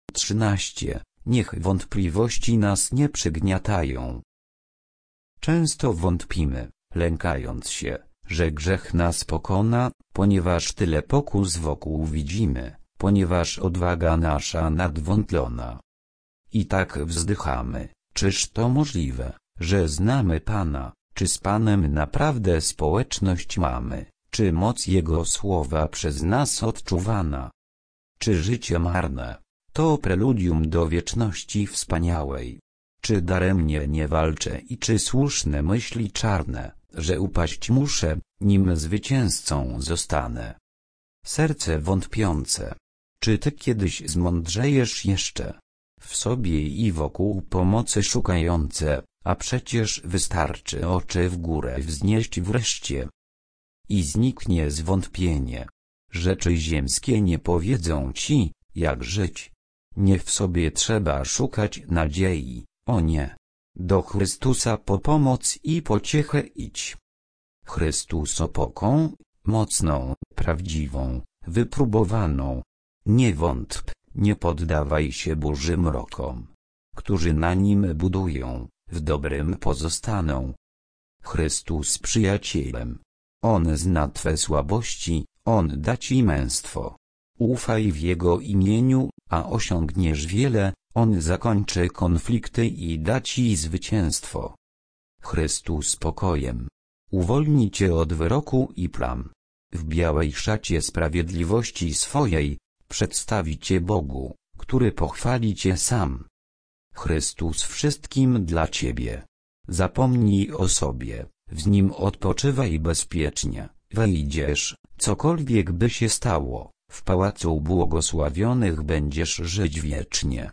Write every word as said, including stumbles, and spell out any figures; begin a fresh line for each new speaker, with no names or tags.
trzynaście. Niech wątpliwości nas nie przygniatają. Często wątpimy, lękając się, że grzech nas pokona, ponieważ tyle pokus wokół widzimy, ponieważ odwaga nasza nadwątlona. I tak wzdychamy, czyż to możliwe, że znamy Pana, czy z Panem naprawdę społeczność mamy, czy moc Jego słowa przez nas odczuwana? Czy życie marne to preludium do wieczności wspaniałej? Czy daremnie nie walczę i czy słuszne myśli czarne, że upaść muszę, nim zwycięzcą zostanę? Serce wątpiące, czy ty kiedyś zmądrzejesz jeszcze? W sobie i wokół pomocy szukające, a przecież wystarczy oczy w górę wznieść wreszcie. I zniknie zwątpienie. Rzeczy ziemskie nie powiedzą ci, jak żyć. Nie w sobie trzeba szukać nadziei, o nie. Do Chrystusa po pomoc i pociechę idź. Chrystus opoką, mocną, prawdziwą, wypróbowaną. Nie wątp, nie poddawaj się burzy mrokom. Którzy na nim budują, w dobrym pozostaną. Chrystus przyjacielem. On zna twe słabości, On da ci męstwo. Ufaj w Jego imieniu, a osiągniesz wiele, On zakończy konflikty i da ci zwycięstwo. Chrystus pokojem uwolni cię od wyroku i plam. W białej szacie sprawiedliwości swojej przedstawi cię Bogu, który pochwali cię sam. Chrystus wszystkim dla ciebie. Zapomnij o sobie, w Nim odpoczywaj bezpiecznie. Wejdziesz, cokolwiek by się stało, w pałacu błogosławionych będziesz żyć wiecznie.